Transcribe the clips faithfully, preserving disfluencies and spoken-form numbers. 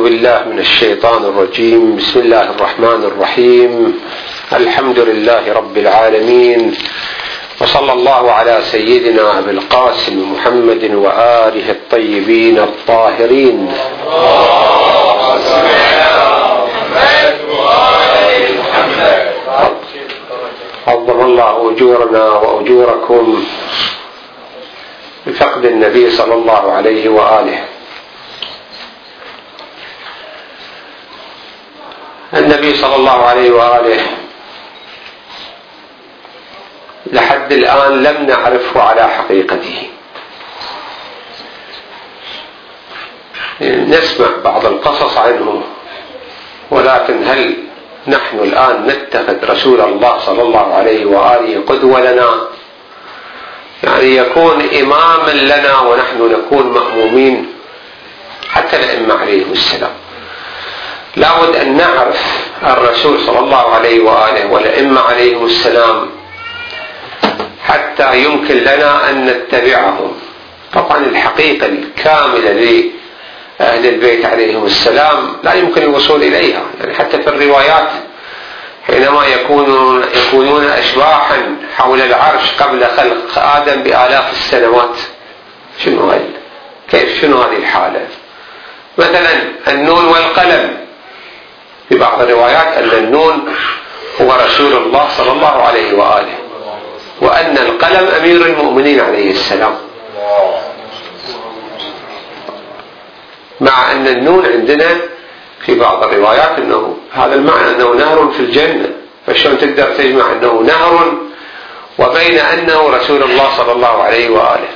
بالله من الشيطان الرجيم. بسم الله الرحمن الرحيم. الحمد لله رب العالمين، وصلى الله على سيدنا أبي القاسم محمد وآله الطيبين الطاهرين. عظم الله أجورنا وأجوركم بفقد النبي صلى الله عليه وآله. النبي صلى الله عليه وآله لحد الآن لم نعرفه على حقيقته. نسمع بعض القصص عنه، ولكن هل نحن الآن نتخذ رسول الله صلى الله عليه وآله قدوة لنا؟ يعني يكون إماما لنا ونحن نكون مأمومين؟ حتى الأئمة عليهم السلام لابد أن نعرف الرسول صلى الله عليه وآله والأئمة عليهم السلام حتى يمكن لنا أن نتبعهم. طبعا الحقيقة الكاملة لأهل البيت عليهم السلام لا يمكن الوصول إليها، يعني حتى في الروايات حينما يكونون, يكونون أشباحا حول العرش قبل خلق آدم بآلاف السنوات. شنو هذا؟ كيف شنو هذه الحالة؟ مثلا النون والقلم، في بعض الروايات أن النون هو رسول الله صلى الله عليه وآله، وأن القلم أمير المؤمنين عليه السلام، مع أن النون عندنا في بعض الروايات أنه هذا المعنى أنه نهر في الجنة. فشون تقدر تجمع أنه نهر وبين أنه رسول الله صلى الله عليه وآله؟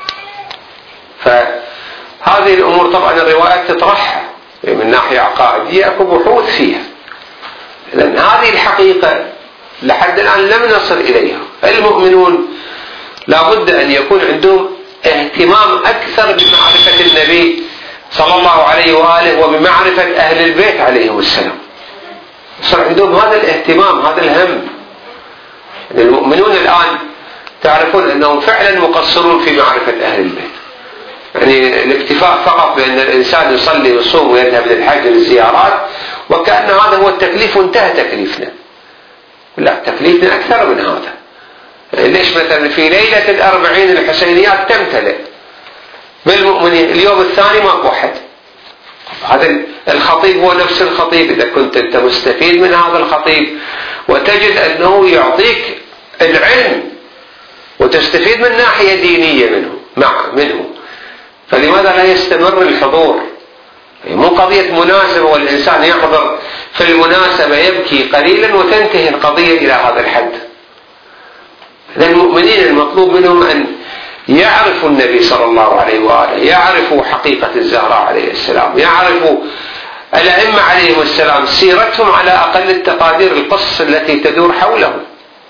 فهذه الأمور طبعا الروايات تطرحها من ناحية عقائدية، أكو بحوث فيها، لأن هذه الحقيقة لحد الآن لم نصل إليها. المؤمنون لابد أن يكون عندهم اهتمام أكثر بمعرفة النبي صلى الله عليه وآله وبمعرفة أهل البيت عليهم السلام. صار عندهم هذا الاهتمام، هذا الهم. المؤمنون الآن تعرفون أنهم فعلا مقصرون في معرفة أهل البيت. يعني الاكتفاء فقط بأن الإنسان يصلي ويصوم ويذهب للحج للزيارات وكأن هذا هو التكليف وانتهى تكليفنا. لا، تكليفنا أكثر من هذا. ليش مثلا في ليلة الأربعين الحسينيات تمتلئ بالمؤمنين، اليوم الثاني ماكو أحد. هذا الخطيب هو نفس الخطيب، إذا كنت أنت مستفيد من هذا الخطيب وتجد أنه يعطيك العلم وتستفيد من ناحية دينية منه مع منه، فلماذا لا يستمر الحضور؟ مو قضية مناسبة والإنسان يحضر في المناسبة يبكي قليلا وتنتهي القضية إلى هذا الحد. المؤمنين المطلوب منهم أن يعرفوا النبي صلى الله عليه وآله، يعرفوا حقيقة الزهراء عليه السلام، يعرفوا الأئمة عليهم السلام سيرتهم على أقل التقادير، القصة التي تدور حولهم.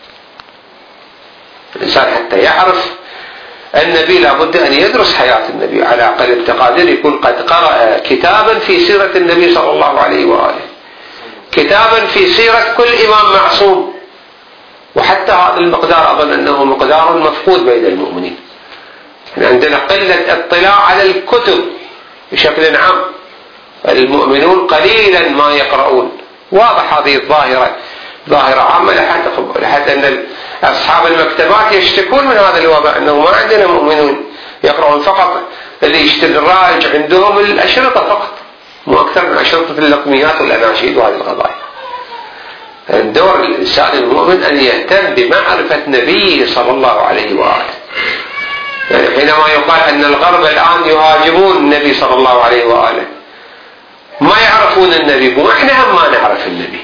الإنسان حتى يعرف النبي لابد أن يدرس حياة النبي على أقل التقادير، يكون قد قرأ كتابا في سيرة النبي صلى الله عليه وآله، كتابا في سيرة كل إمام معصوم. وحتى هذا المقدار أظن أنه مقدار مفقود بين المؤمنين. عندنا قلة اطلاع على الكتب بشكل عام، المؤمنون قليلا ما يقرؤون. واضح هذه الظاهرة ظاهرة عامة، لحتى لحتى أن أصحاب المكتبات يشتكون من هذا الوباء، أنه ما عندنا مؤمنون يقرؤون، فقط اللي يشتري الرائج عندهم الأشرطة فقط، مو أكثر من أشرطة اللقميات والأناشيد وهذه القضايا. دور الإنسان المؤمن أن يهتم بمعرفة نبيه صلى الله عليه وآله. يعني حينما يقال أن الغرب الآن يهاجمون النبي صلى الله عليه وآله، ما يعرفون النبي، وإحنا هم ما نعرف النبي.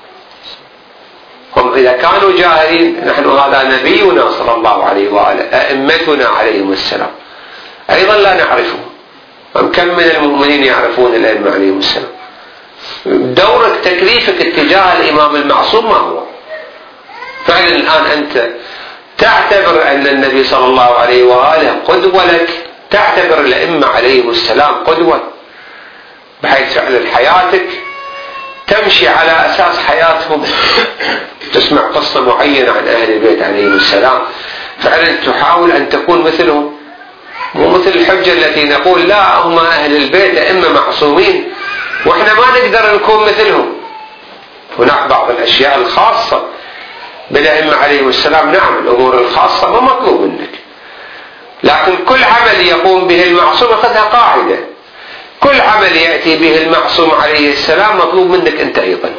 هم إذا كانوا جاهلين، نحن هذا نبينا صلى الله عليه وآله، أئمتنا عليهم السلام أيضا لا نعرفه. كم من المؤمنين يعرفون الأئمة عليهم السلام؟ دورك تكليفك اتجاه الإمام المعصوم ما هو؟ فعلا الآن أنت تعتبر أن النبي صلى الله عليه وآله قدوة لك، تعتبر الأئمة عليهم السلام قدوة، بحيث فعلا حياتك تمشي على أساس حياتهم. تسمع قصة معينة عن أهل البيت عليهم السلام فعلا تحاول أن تكون مثلهم، مو مثل الحجة التي نقول لا هم أهل البيت أئمة معصومين واحنا ما نقدر نكون مثلهم. هناك بعض الاشياء الخاصة بالأئمة عليهم السلام، نعم الامور الخاصة ما مطلوب منك، لكن كل عمل يقوم به المعصوم اخذها قاعدة، كل عمل يأتي به المعصوم عليه السلام مطلوب منك انت ايضا،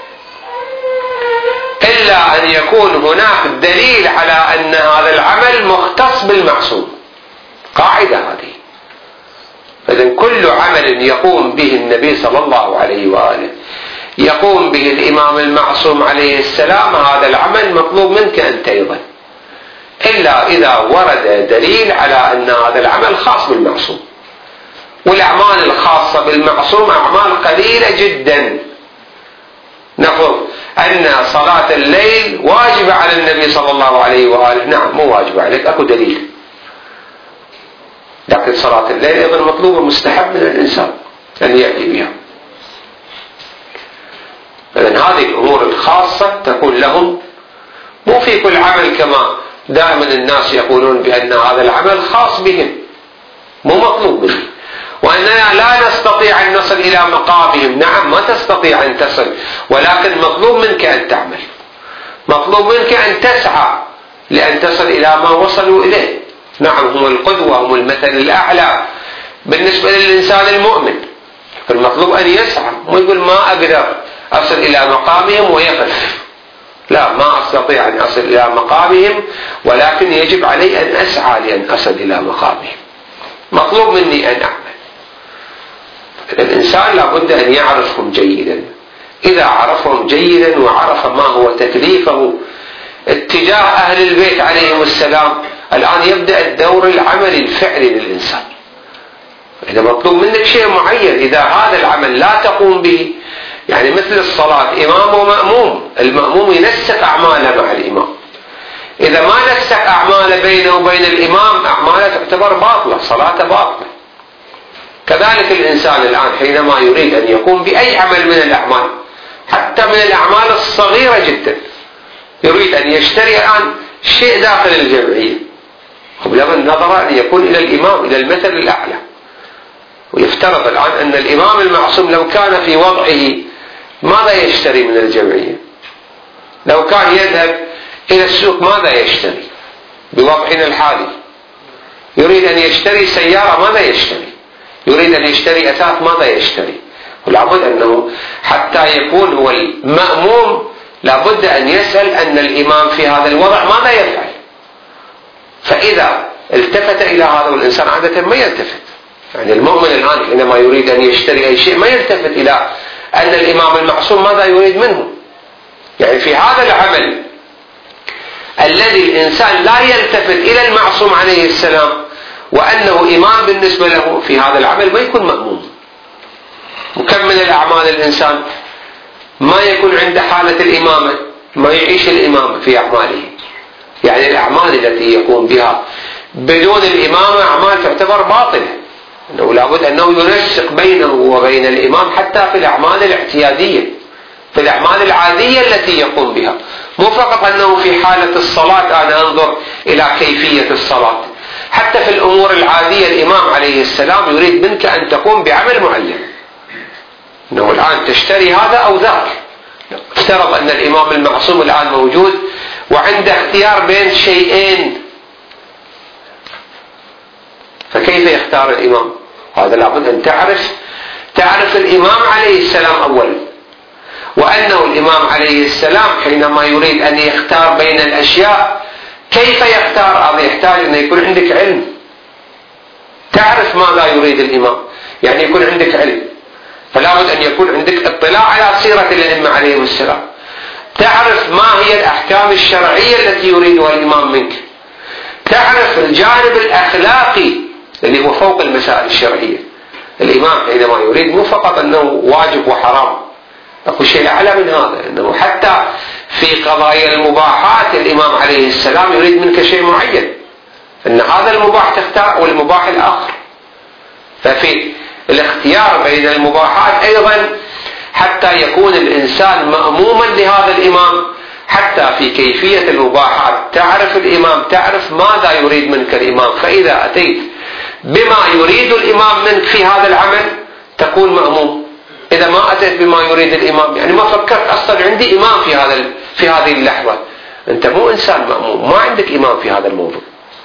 إلا أن يكون هناك دليل على أن هذا العمل مختص بالمعصوم، قاعدة هذه. فإذن كل عمل يقوم به النبي صلى الله عليه وآله يقوم به الإمام المعصوم عليه السلام، هذا العمل مطلوب منك أنت أيضا، إلا إذا ورد دليل على أن هذا العمل خاص بالمعصوم. والأعمال الخاصة بالمعصوم أعمال قليلة جدا. نفرض أن صلاة الليل واجبة على النبي صلى الله عليه وآله، نعم مو واجبة عليك، أكو دليل، لكن صلاة الليل أيضا مطلوبة مستحب من الإنسان أن يأتي بها. إذن هذه الأمور الخاصة تكون لهم، مو في كل عمل كما دائما الناس يقولون بأن هذا العمل خاص بهم، مو مطلوب منه، وأننا لا نستطيع أن نصل إلى مقامهم. نعم ما تستطيع أن تصل، ولكن مطلوب منك أن تعمل، مطلوب منك أن تسعى لأن تصل إلى ما وصلوا إليه. نعم هم القدوة، هم المثل الأعلى بالنسبة للإنسان المؤمن، فالمطلوب أن يسعى، مو يقول ما أقدر أصل إلى مقامهم ويقف، لا ما أستطيع أن أصل إلى مقامهم، ولكن يجب علي أن أسعى لأن أصل إلى مقامهم، مطلوب مني أن أعمل. الإنسان لابد أن يعرفهم جيدا، إذا عرفهم جيدا وعرف ما هو تكليفه اتجاه أهل البيت عليهم السلام، الآن يبدأ الدور العملي الفعلي للإنسان. إذا مطلوب منك شيء معين، إذا هذا العمل لا تقوم به، يعني مثل الصلاة إمام ومأموم، المأموم ينسق أعماله مع الإمام، إذا ما نسق أعماله بينه وبين الإمام أعماله تعتبر باطلة، صلاته باطلة. كذلك الإنسان الآن حينما يريد أن يقوم بأي عمل من الأعمال، حتى من الأعمال الصغيرة جدا، يريد أن يشتري الآن شيء داخل الجمعية، بلغ النظر أن يكون إلى الإمام، إلى المثل الأعلى، ويفترض الآن أن الإمام المعصوم لو كان في وضعه ماذا يشتري من الجمعية؟ لو كان يذهب إلى السوق ماذا يشتري؟ بوضعنا الحالي يريد أن يشتري سيارة ماذا يشتري؟ يريد أن يشتري أثاث ماذا يشتري؟ ولابد أنه حتى يكون هو المأموم لابد أن يسأل أن الإمام في هذا الوضع ماذا يفعل. فإذا التفت إلى هذا، والإنسان عادة ما يلتفت، يعني المؤمن الآن حينما يريد أن يشتري أي شيء ما يلتفت إلى أن الإمام المعصوم ماذا يريد منه. يعني في هذا العمل الذي الإنسان لا يلتفت إلى المعصوم عليه السلام وأنه إمام بالنسبة له، في هذا العمل ما يكون مأموم. وكم من الأعمال الإنسان ما يكون عنده حالة الإمامة، ما يعيش الإمامة في أعماله، يعني الأعمال التي يقوم بها بدون الإمامة أعمال تعتبر باطلة، أنه لابد أنه ينسق بينه وبين الإمام حتى في الأعمال الاعتيادية، في الأعمال العادية التي يقوم بها، مو فقط أنه في حالة الصلاة أنا أنظر إلى كيفية الصلاة، حتى في الأمور العادية الإمام عليه السلام يريد منك أن تقوم بعمل معين، أنه الآن تشتري هذا أو ذاك. افترض أن الإمام المعصوم الآن موجود وعنده اختيار بين شيئين، فكيف يختار الإمام؟ هذا لابد أن تعرف تعرف الإمام عليه السلام أولا، وأنه الإمام عليه السلام حينما يريد أن يختار بين الأشياء كيف يختار؟ هذا يحتاج أن يكون عندك علم، تعرف ماذا يريد الإمام، يعني يكون عندك علم، فلا بد أن يكون عندك اطلاع على سيرة الأئمة عليهم السلام، تعرف ما هي الأحكام الشرعية التي يريدها الإمام منك، تعرف الجانب الأخلاقي اللي هو فوق المسائل الشرعية. الإمام حينما يريد مو فقط أنه واجب وحرام، أكو شيء أعلى من هذا، أنه حتى في قضايا المباحات الإمام عليه السلام يريد منك شيء معين، أن هذا المباح تختار والمباح الآخر. ففي الاختيار بين المباحات أيضا حتى يكون الإنسان مأموما لهذا الإمام، حتى في كيفية المباحات تعرف الإمام، تعرف ماذا يريد منك الإمام، فإذا أتيت بما يريد الإمام منك في هذا العمل تكون مأموم. إذا ما أتيت بما يريد الإمام، يعني ما فكرت أصلا عندي إمام في هذا في هذه اللحظة، أنت مو إنسان مأموم، ما عندك إمام في هذا الموضوع.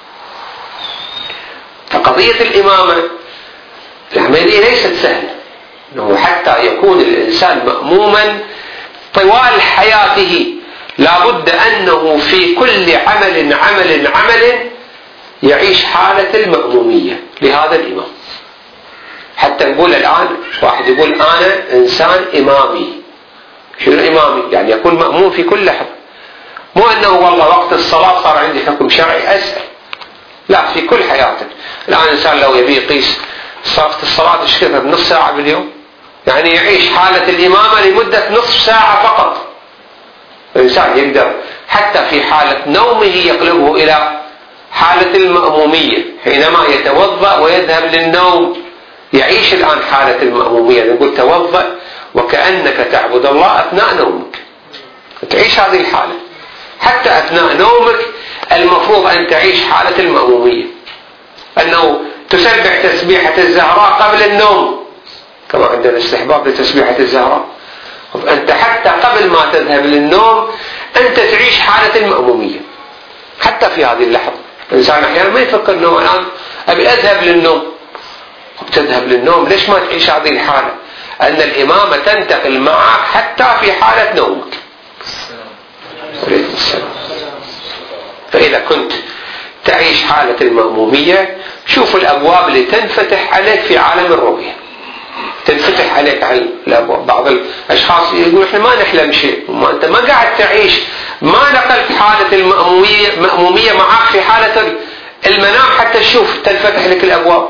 فقضية الإمامة العملية ليست سهلة، أنه حتى يكون الإنسان مأموما طوال حياته لابد أنه في كل عمل عمل عمل يعيش حالة المأمومية لهذا الإمام. حتى نقول الآن واحد يقول أنا إنسان إمامي، شنو إمامي؟ يعني يكون مأموم في كل لحظة، مو أنه والله وقت الصلاة صار عندي حكم شرعي أسأل، لا، في كل حياتك. الآن إنسان لو يبي يقيس وقت الصلاة ايش كثر؟ نص ساعة باليوم، يعني يعيش حالة الإمامة لمدة نصف ساعة فقط. الإنسان يقدر حتى في حالة نومه يقلبه إلى حالة المأمومية، حينما يتوضأ ويذهب للنوم يعيش الآن حالة المأمومية. نقول توضأ وكأنك تعبد الله أثناء نومك، تعيش هذه الحالة. حتى أثناء نومك المفروض أن تعيش حالة المأمومية، أنه تسبح تسبيحة الزهراء قبل النوم، كما عندنا استحباب لتسبيحة الزهراء. أنت حتى قبل ما تذهب للنوم أنت تعيش حالة المأمومية حتى في هذه اللحظة. الإنسان أحيانا ما يفكر أنه الآن أبي أذهب للنوم، تذهب للنوم، ليش ما تعيش هذه الحالة؟ أن الإمامة تنتقل معك حتى في حالة نومك. فإذا كنت تعيش حالة المأمومية، شوف الأبواب اللي تنفتح عليك في عالم الرؤية، تنفتح عليك على الأبواب. بعض الأشخاص يقول إحنا ما نحلم شيء، وما أنت ما قاعد تعيش، ما نقلت حالة المأمومية مأمومية معك في حالة المنام حتى تشوف تنفتح لك الأبواب،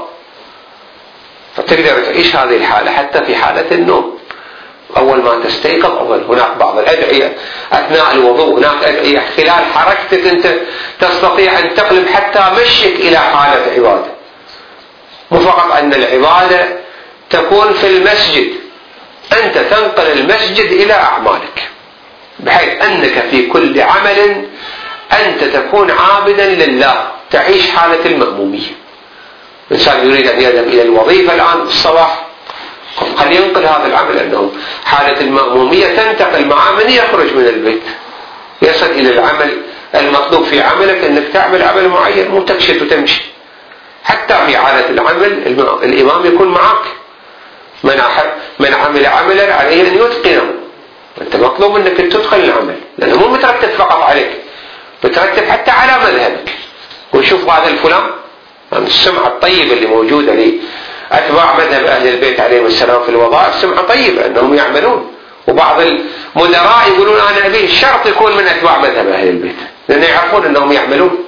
فتقدر تعيش هذه الحالة حتى في حالة النوم. أول ما تستيقظ أول هناك بعض الأدعية أثناء الوضوء، هناك أدعية خلال حركتك أنت تستطيع أن تقلب حتى مشيك إلى حالة عبادة. مو فقط أن العبادة تكون في المسجد، أنت تنقل المسجد إلى أعمالك، بحيث أنك في كل عمل أنت تكون عابدا لله، تعيش حالة المأمومية. إنسان يريد أن يذهب إلى الوظيفة الآن الصباح، قد ينقل هذا العمل، أنه حالة المأمومية تنتقل معه من يخرج من البيت يصل إلى العمل المطلوب في عملك، أنك تعمل عمل معين، مو تكشت وتمشي. حتى في حالة العمل الإمام يكون معك، من من عمل عملا عليه أن يتقنه، أنت مطلوب أنك تدخل العمل، لأنه مو مترتب فقط عليك، مترتب حتى على مذهبك. ونشوف هذا الفلان يعني السمعة الطيبة اللي موجودة لي أتباع مذهب أهل البيت عليهم السلام في الوظائف، سمعة طيبة أنهم يعملون. وبعض المدراء يقولون أنا أبي الشرط يكون من أتباع مذهب أهل البيت، لأنه يعرفون أنهم يعملون،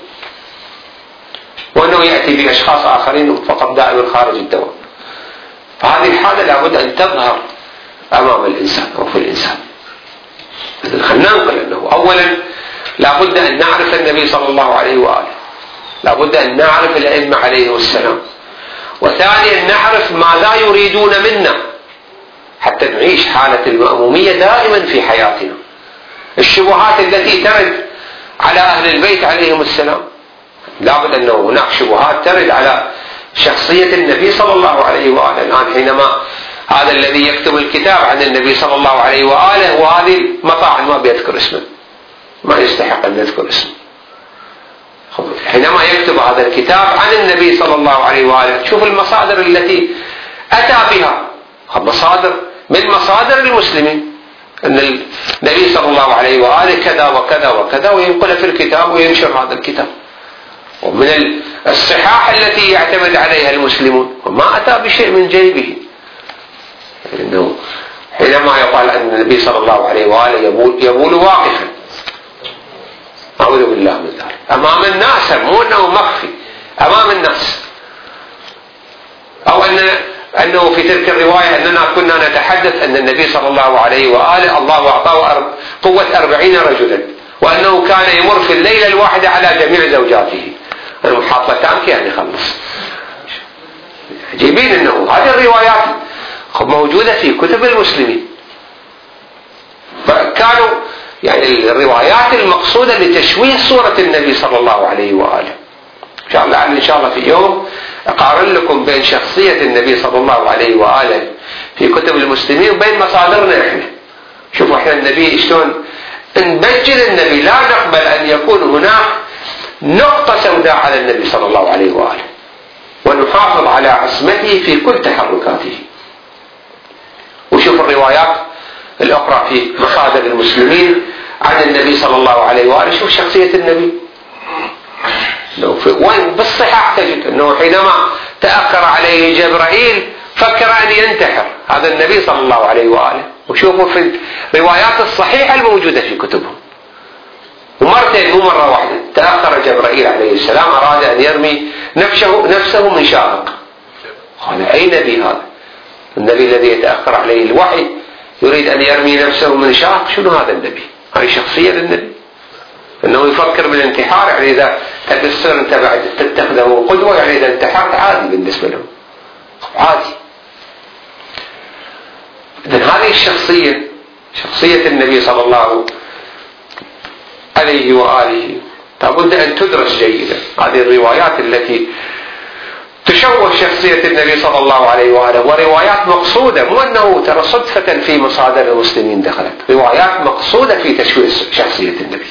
وأنه يأتي بأشخاص آخرين فقط دائما خارج الدوام. فهذه الحالة لابد أن تظهر أمام الإنسان أو في الإنسان. خلنا ننقل أنه أولا لابد أن نعرف النبي صلى الله عليه وآله، لابد أن نعرف الأئمة عليه السلام، وثانيا نعرف ماذا يريدون منا حتى نعيش حالة المأمومية دائما في حياتنا. الشبهات التي ترد على أهل البيت عليهم السلام، لابد أنه هناك شبهات ترد على شخصية النبي صلى الله عليه وآله. الآن حينما هذا الذي يكتب الكتاب عن النبي صلى الله عليه وآله، وهذه مطاعن ما بيذكر اسمه، ما يستحق أن نذكر اسمه، حينما يكتب هذا الكتاب عن النبي صلى الله عليه وآله، شوف المصادر التي أتى بها، مصادر من مصادر المسلمين، أن النبي صلى الله عليه وآله كذا وكذا وكذا، وينقل في الكتاب وينشر هذا الكتاب. ومن الصحاح التي يعتمد عليها المسلمون، وما أتى بشيء من جيبه. إنه حينما يقال أن النبي صلى الله عليه وآله يبول, يبول واقفا، أعوذ بالله من ذلك، أمام الناس، مو أنه مخفي أمام الناس. أو أن أنه في تلك الرواية أننا كنا نتحدث أن النبي صلى الله عليه وآله الله أعطاه قوة أربعين رجلا، وأنه كان يمر في الليلة الواحدة على جميع زوجاته، المحاطة تامك يعني خلص. عجيبين أنه هذه الروايات موجودة في كتب المسلمين، فكانوا يعني الروايات المقصودة لتشويه صورة النبي صلى الله عليه وآله. إن شاء الله إن شاء الله في يوم أقارن لكم بين شخصية النبي صلى الله عليه وآله في كتب المسلمين وبين مصادرنا إحنا. شوفوا إحنا النبي شلون نبجل النبي، لا نقبل أن يكون هناك نقطة سوداء على النبي صلى الله عليه وآله، ونحافظ على عصمته في كل تحركاته. وشوف الروايات الأخرى في مصادر المسلمين عن النبي صلى الله عليه وآله. شوف شخصية النبي وين بالصحاح تجد أنه حينما تأخر عليه جبرائيل فكر أن ينتحر هذا النبي صلى الله عليه وآله. وشوفوا في الروايات الصحيحة الموجودة في كتبهم، ومرتين مو مرة واحدة تأخر جبرائيل عليه السلام أراد أن يرمي نفسه, نفسه من شاهق. قال أي نبي هذا؟ النبي الذي يتأخر عليه الوحي يريد أن يرمي نفسه من شاهق؟ شنو هذا النبي؟ هذه شخصية للنبي أنه يفكر بالانتحار. يعني إذا تبصر أنت بعد تتخذه قدوة، يعني إذا انتحرت عادي بالنسبة له، عادي. إذن هذه الشخصية شخصية النبي صلى الله عليه وآله لابد أن تدرس جيدا. هذه الروايات التي تشوه شخصية النبي صلى الله عليه وآله، وروايات مقصودة، مو أنه ترى صدفة في مصادر المسلمين دخلت، روايات مقصودة في تشويه شخصية النبي.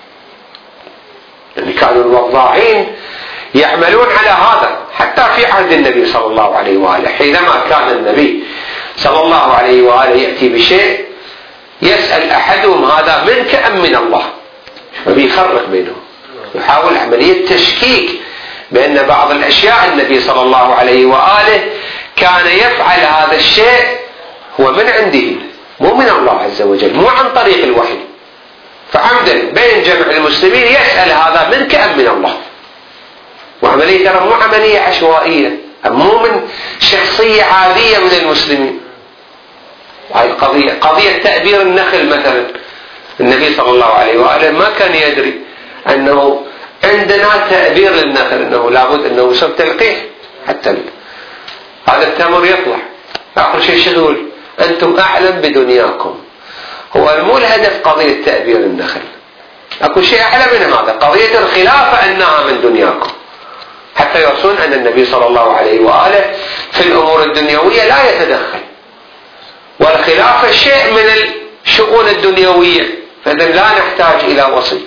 يعني كانوا الوضاعين يعملون على هذا حتى في عهد النبي صلى الله عليه وآله. حينما كان النبي صلى الله عليه وآله يأتي بشيء يسأل أحدهم هذا منك أم من الله، فبيفرق بينهم، يحاول عملية تشكيك بأن بعض الأشياء النبي صلى الله عليه وآله كان يفعل هذا الشيء هو من عنده مو من الله عز وجل، مو عن طريق الوحي. فعمدا بين جمع المسلمين يسأل هذا منك أم من الله، وعملية ترى مو عملية عشوائية، مو من شخصية عادية من المسلمين. هاي القضية قضية تأبير النخل مثلا، النبي صلى الله عليه وآله ما كان يدري أنه عندنا تأبير للنخل، أنه لابد أنه يصير تلقيح حتى هذا التمر يطلع. آخر شيء شغل أنتم أعلم بدنياكم، هو مو الهدف قضية تأبير النخل، أكو شيء أعلى من هذا، قضية الخلافة أنها من دنياكم، حتى يرسون أن النبي صلى الله عليه وآله في الأمور الدنيوية لا يتدخل، والخلافة شيء من الشؤون الدنيوية، فإذا لا نحتاج إلى وصي.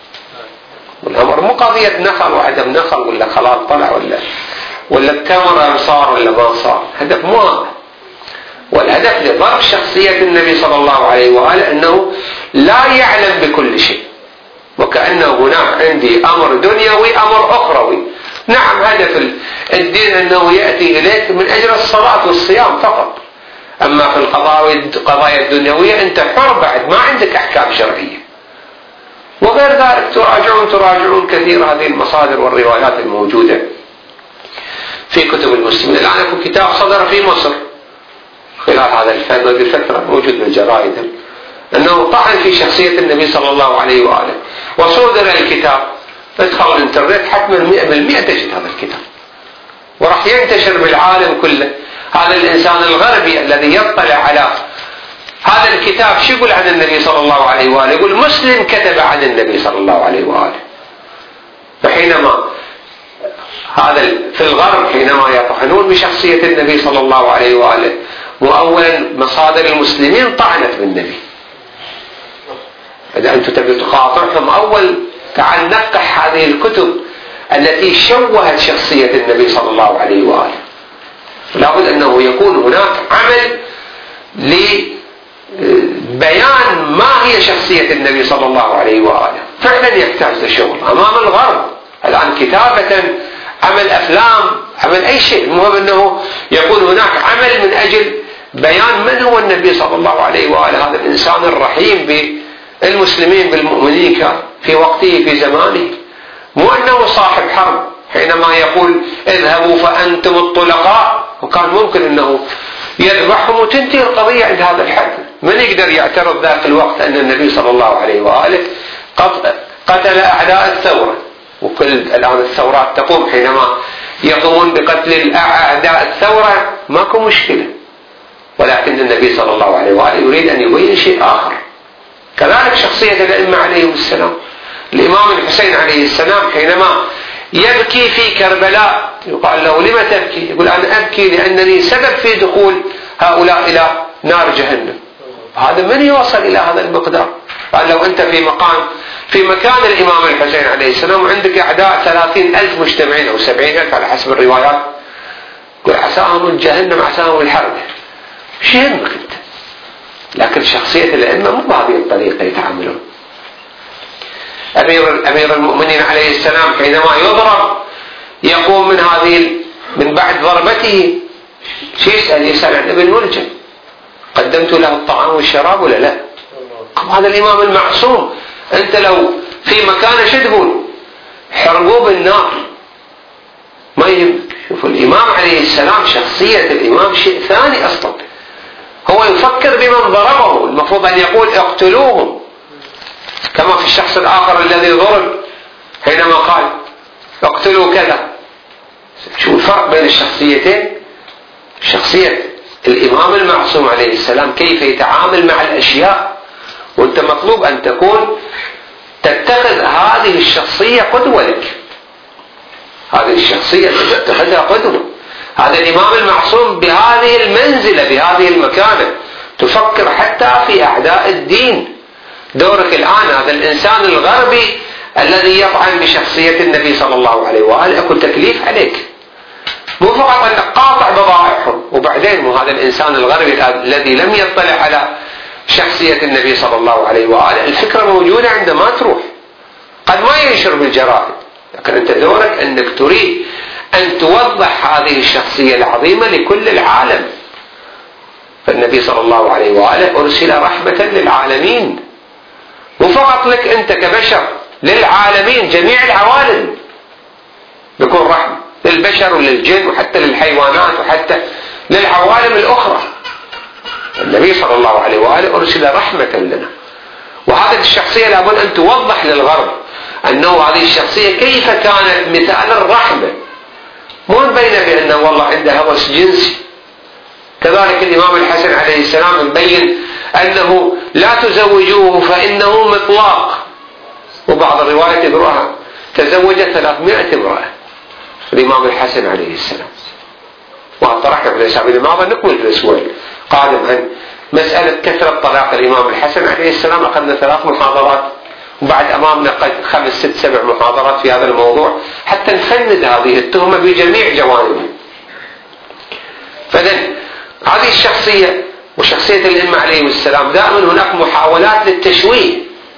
والأمر مو قضية نخل وعدم نخل، ولا خلاط طلع ولا ولا التمر صار ولا ما صار، هدف مو هذا. والهدف لضرب شخصية النبي صلى الله عليه وآله أنه لا يعلم بكل شيء، وكأنه هناك عندي أمر دنيوي أمر أخروي. نعم هدف الدين أنه يأتي إليك من أجل الصلاة والصيام فقط، أما في القضايا الدنيوية أنت حر بعد، ما عندك أحكام شرعية. وغير ذلك تراجعون تراجعون كثير هذه المصادر والروايات الموجودة في كتب المسلمين. الآن في كتاب صدر في مصر خلال هذا الفترة موجود بالجرائد أنه طعن في شخصية النبي صلى الله عليه وآله، وصدر الكتاب. ادخل الانترنت حتما مئة بالمئة تجد هذا الكتاب، وراح ينتشر بالعالم كله. هذا الإنسان الغربي الذي يطلع على هذا الكتاب شو يقول عن النبي صلى الله عليه وآله؟ يقول مسلم كتب عن النبي صلى الله عليه وآله. فحينما هذا في الغرب حينما يطعنون بشخصية النبي صلى الله عليه وآله، وأولا مصادر المسلمين طعنت بالنبي. إذا أنتم تبي تقاطعهم أول تعال نقح هذه الكتب التي شوهت شخصية النبي صلى الله عليه وآله. لابد أنه يكون هناك عمل لبيان ما هي شخصية النبي صلى الله عليه وآله. فعلا يحتاج لشغل أمام الغرب الآن، كتابة، عمل أفلام، عمل أي شيء، المهم أنه يكون هناك عمل من أجل بيان من هو النبي صلى الله عليه وآله، هذا الإنسان الرحيم بالمسلمين بالمؤمنين كان في وقته في زمانه، مو أنه صاحب حرب حينما يقول اذهبوا فأنتم الطلقاء، وكان ممكن أنه يذبحهم وتنتهي القضية عند هذا الحد. من يقدر يعترض ذاك الوقت أن النبي صلى الله عليه وآله قتل أعداء الثورة؟ وكل الآن الثورات تقوم، حينما يقومون بقتل أعداء الثورة ماكو مشكلة، ولكن النبي صلى الله عليه وآله يريد أن يبين شيء آخر. كذلك شخصية الأئمة عليهم السلام، الإمام الحسين عليه السلام حينما يبكي في كربلاء، يقال له لم تبكي؟ يقول أنا أبكي لأنني سبب في دخول هؤلاء إلى نار جهنم. هذا من يوصل إلى هذا المقدار؟ قال لو أنت في مقام في مكان الإمام الحسين عليه السلام وعندك أعداء ثلاثين ألف مجتمعين أو سبعين ألف على حسب الروايات، يقول عساهم الجهنم عساهم الحرب، شو يهمك أنت؟ لكن شخصية الأئمة مو بهذه الطريقة يتعاملون. أمير, أمير المؤمنين عليه السلام حينما يضرب يقوم من هذه من بعد ضربته شو يسأل؟ يسأل عن ابن ملجم، قدمت له الطعام والشراب ولا لا؟ هذا الإمام المعصوم، أنت لو في مكانه شو تقول؟ حرقوه بالنار، ما يهمك. شوف الإمام عليه السلام شخصية الإمام شيء ثاني أصلا، هو يفكر بمن ضربه، المفروض أن يقول اقتلوهم، كما في الشخص الآخر الذي ضرب حينما قال اقتلوا كذا. شو الفرق بين الشخصيتين؟ شخصية الإمام المعصوم عليه السلام كيف يتعامل مع الأشياء، وأنت مطلوب أن تكون تتخذ هذه الشخصية قدوة لك، هذه الشخصية تتخذها قدوة. هذا الإمام المعصوم بهذه المنزلة بهذه المكانة، تفكر حتى في أعداء الدين. دورك الآن هذا الإنسان الغربي الذي يطعن بشخصية النبي صلى الله عليه وآله، أكو تكليف عليك، مو فقط أنك قاطع بضائعهم وبعدين مو هذا الإنسان الغربي الذي لم يطلع على شخصية النبي صلى الله عليه وآله، الفكرة موجودة عنده ما تروح، قد ما ينشر بالجرائد، لكن أنت دورك أنك تريد أن توضح هذه الشخصية العظيمة لكل العالم. فالنبي صلى الله عليه وآله أرسل رحمة للعالمين، مو فقط لك أنت كبشر، للعالمين جميع العوالم بيكون رحمة للبشر وللجن وحتى للحيوانات وحتى للعوالم الأخرى. النبي صلى الله عليه وآله أرسل رحمة لنا، وهذه الشخصية لابد أن توضح للغرب أنه هذه الشخصية كيف كانت مثال الرحمة، مو نبين بأنه والله عنده هوس جنسي. كذلك الإمام الحسن عليه السلام مبين أنه لا تزوجوه فإنه مطلاق، وبعض الروايات يقرأها تزوج ثلاثمائة امرأة الإمام الحسن عليه السلام. وطرحنا في الأسابيع الماضية نكمل في الأسبوع قادم عن مسألة كثرة طلاق الإمام الحسن عليه السلام، أخذنا ثلاث محاضرات وبعد أمامنا قد خمس ست سبع محاضرات في هذا الموضوع حتى نفند هذه التهمة بجميع جوانبها. فإذن هذه الشخصية وشخصية الأئمة عليهم السلام دائما هناك محاولات للتشويه.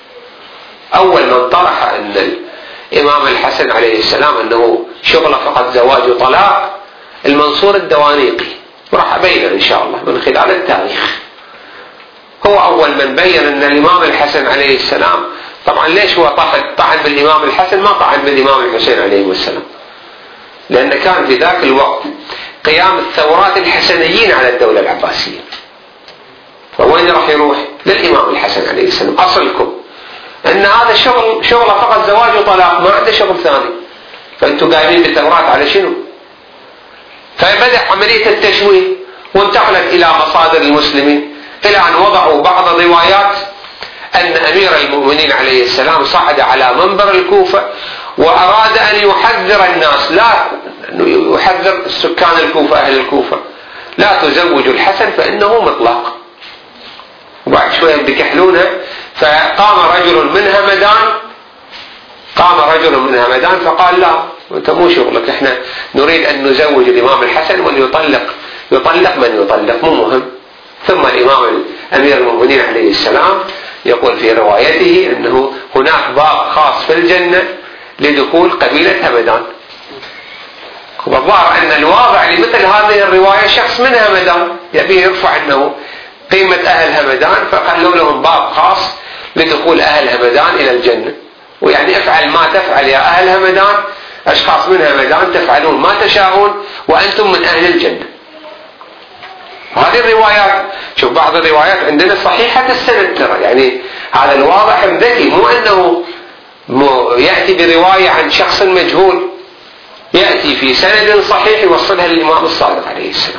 أول من طرح أن الإمام الحسن عليه السلام أنه شغل فقط زواج وطلاق المنصور الدوانيقي، وراح أبين إن شاء الله من خلال التاريخ. هو أول من بين أن الإمام الحسن عليه السلام، طبعا ليش هو طعن طعن بالإمام الحسن ما طعن بالإمام الحسين عليه السلام؟ لأن كان في ذاك الوقت قيام الثورات الحسنيين على الدولة العباسية، فوين راح يروح؟ للإمام الحسن عليه السلام، أصلكم أن هذا شغل شغل فقط زواج وطلاق، ما عنده شغل ثاني، فأنتم قايمين بالثورات على شنو؟ فبدأ عملية التشويه وانتقلت إلى مصادر المسلمين إلى أن وضعوا بعض الروايات أن أمير المؤمنين عليه السلام صعد على منبر الكوفة وأراد أن يحذر الناس، لا يحذر سكان الكوفة أهل الكوفة، لا تزوجوا الحسن فإنه مطلق. وبعد شوية بكحلونها، فقام رجل من همدان قام رجل من همدان فقال لا أنت مو شغلك، احنا نريد أن نزوج الإمام الحسن وليطلق يطلق من يطلق مو مهم. ثم الإمام أمير المؤمنين عليه السلام يقول في روايته أنه هناك باب خاص في الجنة لدخول قبيلة همدان. والظاهر أن الواضع لمثل هذه الرواية شخص من همدان يبي يرفع أنه قيمة أهل همدان، فقالوا لهم باب خاص لدخول أهل همدان إلى الجنة، ويعني افعل ما تفعل يا أهل همدان، أشخاص من همدان تفعلون ما تشاءون وأنتم من أهل الجنة. هذه الروايات شوف بعض الروايات عندنا صحيحة السند ترى، يعني هذا الواضح ذكي، مو أنه مو يأتي برواية عن شخص مجهول، يأتي في سند صحيح يوصلها للإمام الصادق عليه السلام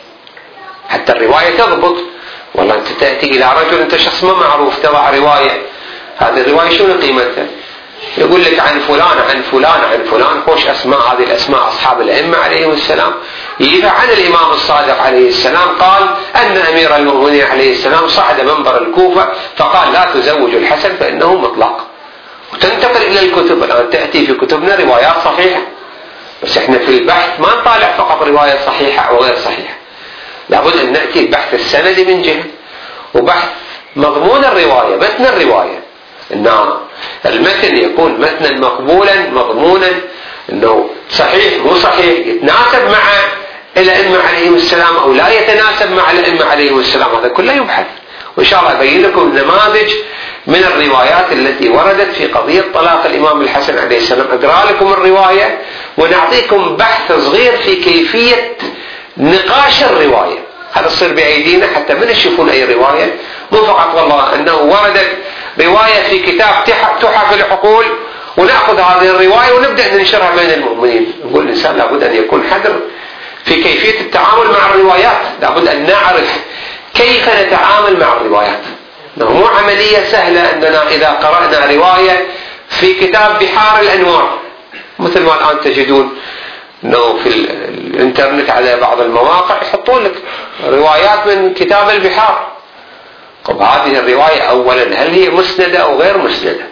حتى الرواية تضبط. والله أنت تأتي إلى رجل أنت شخص ما معروف تضع رواية، هذه الرواية شنو قيمتها؟ يقول لك عن فلان عن فلان عن فلان، خوش أسماء، هذه الأسماء أصحاب الأئمة عليهم السلام. يجي عن الإمام الصادق عليه السلام قال أن أمير المؤمنين عليه السلام صعد منبر الكوفة فقال لا تزوجوا الحسن فإنه مطلق. وتنتقل إلى الكتب الآن، تأتي في كتبنا روايات صحيحة، بس احنا في البحث ما نطالع فقط رواية صحيحة أو غير صحيحة، لابد أن نأتي بحث السند من جهة، وبحث مضمون الرواية، متن الرواية، أن المتن يكون متنا مقبولا مضمونا، أنه صحيح مو صحيح، يتناسب مع الأئمة عليهم السلام أو لا يتناسب مع الأئمة عليهم السلام، هذا كله يبحث. وإن شاء الله أبين لكم نماذج من الروايات التي وردت في قضية طلاق الإمام الحسن عليه السلام، أقرأ لكم الرواية ونعطيكم بحث صغير في كيفية نقاش الرواية. هذا تصير بأيدينا حتى من يشوفون أي رواية، مو فقط والله أنه وردت رواية في كتاب تحف العقول ونأخذ هذه الرواية ونبدأ ننشرها بين المؤمنين. نقول الإنسان لابد أن يكون حذر في كيفية التعامل مع الروايات، لابد أن نعرف كيف نتعامل مع الروايات. مو عملية سهلة أننا إذا قرأنا رواية في كتاب بحار الأنوار، مثل ما الآن تجدون أنه في الإنترنت على بعض المواقع يحطون لك روايات من كتاب البحار. طب هذه الرواية أولا هل هي مسندة أو غير مسندة؟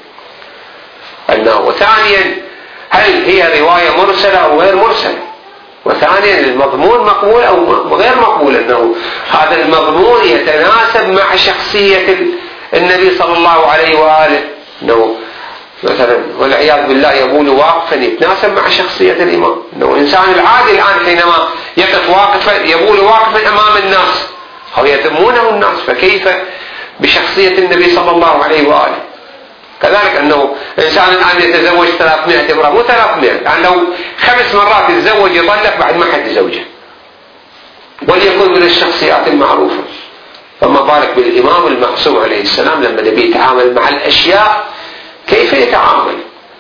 أنه وثانيا هل هي رواية مرسلة أو غير مرسلة؟ وثانيا المضمون مقبول أو غير مقبول، أنه هذا المضمون يتناسب مع شخصية النبي صلى الله عليه وآله، أنه مثلا والعياذ بالله يبول واقفا يتناسب مع شخصية الإمام، أنه إنسان العادي الآن حينما يقف واقفا يبول واقفا أمام الناس أو يذمونه الناس، فكيف بشخصية النبي صلى الله عليه وآله؟ كذلك أنه إنسان الآن يتزوج ثلاثمائة امرأة، مو ثلاثمائة، يعني لو خمس مرات يتزوج يطلق بعد ما حد يزوجه، وليكن من الشخصيات المعروفة، فما بالك بالإمام المعصوم عليه السلام لما نبي يتعامل مع الأشياء كيف يتعامل؟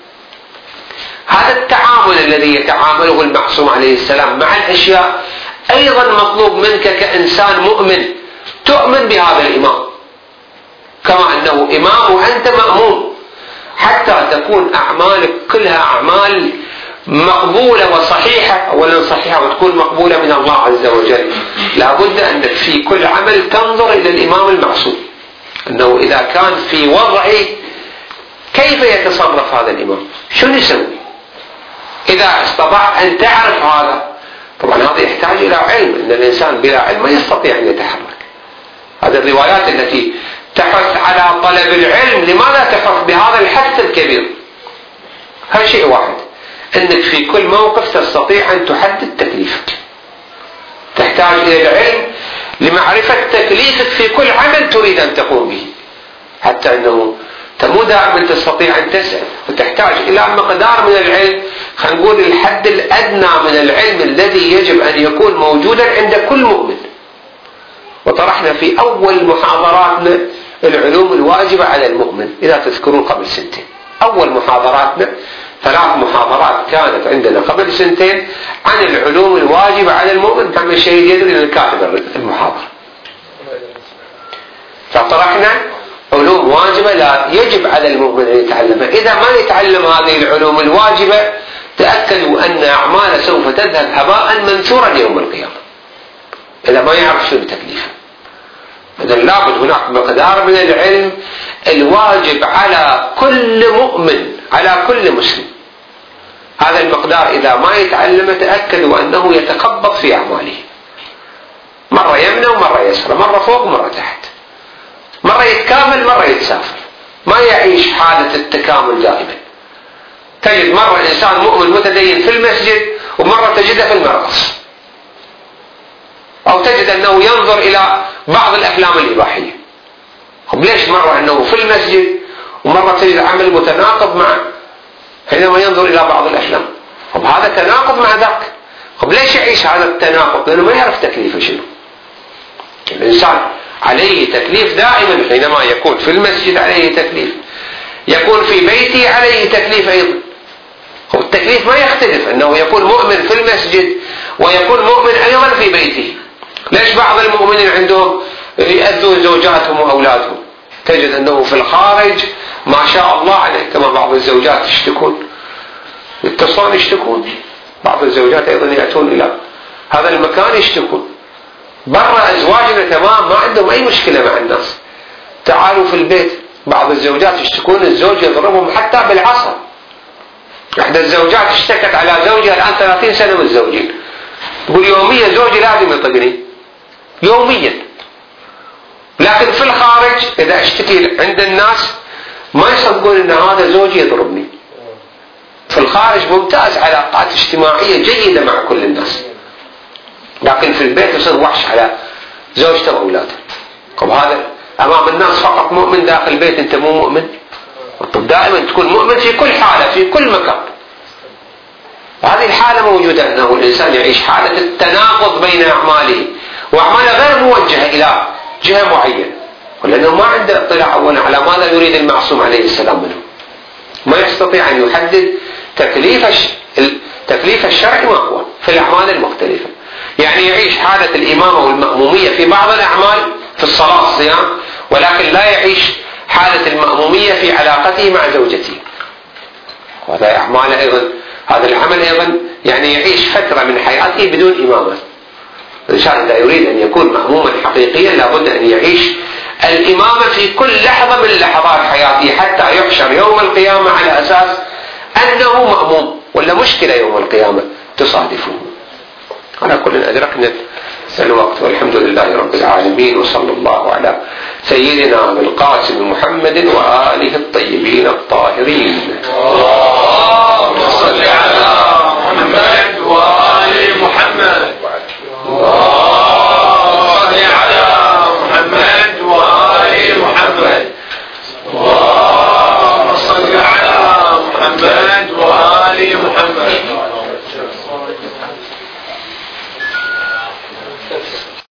هذا التعامل الذي يتعامله المعصوم عليه السلام مع الأشياء أيضا مطلوب منك كإنسان مؤمن تؤمن بهذا الإمام كما أنه إمام وأنت مأموم، حتى تكون أعمالك كلها أعمال مقبولة وصحيحة. أولا صحيحة وتكون مقبولة من الله عز وجل، لابد أنك في كل عمل تنظر إلى الإمام المعصوم، أنه إذا كان في وضعه كيف يتصرف هذا الإمام، شو يسوي. إذا استطعت أن تعرف هذا، طبعا هذا يحتاج إلى علم، أن الإنسان بلا علم ما يستطيع أن يتحرك. هذه الروايات التي تحث على طلب العلم، لماذا تحث بهذا الحث الكبير؟ هذا شيء واحد، أنك في كل موقف تستطيع أن تحدد تكليفك، تحتاج إلى العلم لمعرفة تكليفك في كل عمل تريد أن تقوم به، حتى أنه مو دائما تستطيع أن تسأل، وتحتاج إلى مقدار من العلم، خلينا نقول الحد الأدنى من العلم الذي يجب أن يكون موجودا عند كل مؤمن. وطرحنا في أول محاضراتنا العلوم الواجبة على المؤمن، إذا تذكرون قبل سنتين أول محاضراتنا ثلاث محاضرات كانت عندنا قبل سنتين عن العلوم الواجبة على المؤمن، كان الشهيد يدري للكاتب المحاضرة. فطرحنا علوم واجبة لا يجب على المؤمن أن يتعلمها، إذا ما يتعلم هذه العلوم الواجبة تأكدوا أن أعماله سوف تذهب هباء منثورا يوم القيامة، إذا ما يعرف شو تكليفه. إذا لابد هناك مقدار من العلم الواجب على كل مؤمن على كل مسلم، هذا المقدار إذا ما يتعلم تأكدوا أنه يتخبط في أعماله، مرة يمنى ومرة يسرى، مرة فوق ومرة تحت، مرة يتكامل مرة يتسافر، ما يعيش حالة التكامل دائما. تجد مرة إنسان مؤمن متدين في المسجد ومرة تجده في المرقص، أو تجد أنه ينظر إلى بعض الأفلام الإباحية. طب ليش مرة أنه في المسجد ومرة تجد عمل متناقض معه حينما ينظر إلى بعض الأفلام؟ طب هذا تناقض مع ذاك. طب ليش يعيش هذا التناقض؟ لأنه ما يعرف تكليفه شنو. الإنسان عليه تكليف دائما، حينما يكون في المسجد عليه تكليف، يكون في بيته عليه تكليف أيضا. التكليف ما يختلف، أنه يكون مؤمن في المسجد ويكون مؤمن أيضا في بيته. ليش بعض المؤمنين عندهم يأذون زوجاتهم وأولادهم؟ تجد أنه في الخارج ما شاء الله عليه، كما بعض الزوجات يشتكون، يتصلون يشتكون، بعض الزوجات أيضا يأتون إلى هذا المكان يشتكون. برا أزواجنا تمام، ما عندهم أي مشكلة مع الناس. تعالوا في البيت، بعض الزوجات يشتكون الزوج يضربهم حتى بالعصا. إحدى الزوجات اشتكت على زوجها الآن ثلاثين سنة متزوجين، تقول يوميا زوجي لازم يطقني يوميا. لكن في الخارج إذا اشتكي عند الناس ما يصدقون أن هذا زوجي يضربني. في الخارج ممتاز، علاقات اجتماعية جيدة مع كل الناس، لكن في البيت يصير وحش على زوجته وأولاده. طب هذا أمام الناس فقط مؤمن، داخل البيت أنت مو مؤمن. طب دائما تكون مؤمن في كل حالة في كل مكان. هذه الحالة موجودة، أنه الإنسان يعيش حالة التناقض بين أعماله، وأعماله غير موجهة إلى جهة معينة، ولأنه ما عنده اطلاع أولا على ماذا يريد المعصوم عليه السلام منه. ما يستطيع أن يحدد تكليف تكليف الشرع ما هو في الأعمال المختلفة. يعني يعيش حالة الإمامة والمأمومية في بعض الأعمال في الصلاة الصيام، ولكن لا يعيش حالة المأمومية في علاقته مع زوجته. وهذا أعمال أيضا، هذا العمل أيضا يعني يعيش فترة من حياته بدون إمامة. الإنسان إذا يريد أن يكون مأموما حقيقيا لابد أن يعيش الإمامة في كل لحظة من لحظات حياته، حتى يحشر يوم القيامة على أساس أنه مأموم، ولا مشكلة يوم القيامة تصادفه. على كل أدركنا الوقت، والحمد لله رب العالمين، وصلى الله على سيدنا القاسم محمد وآله الطيبين الطاهرين. اللهم صل على محمد وآل محمد. اللهم صل على محمد وآل محمد. اللهم صل على محمد وآل محمد.